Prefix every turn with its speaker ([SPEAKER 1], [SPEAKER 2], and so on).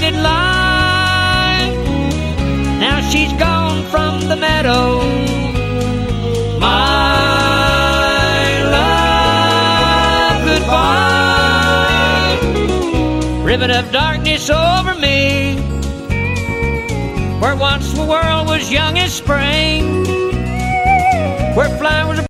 [SPEAKER 1] rugged life. Now she's gone from the meadow. My love, goodbye. Ribbon of darkness over me, where once the world was young as spring, where flowers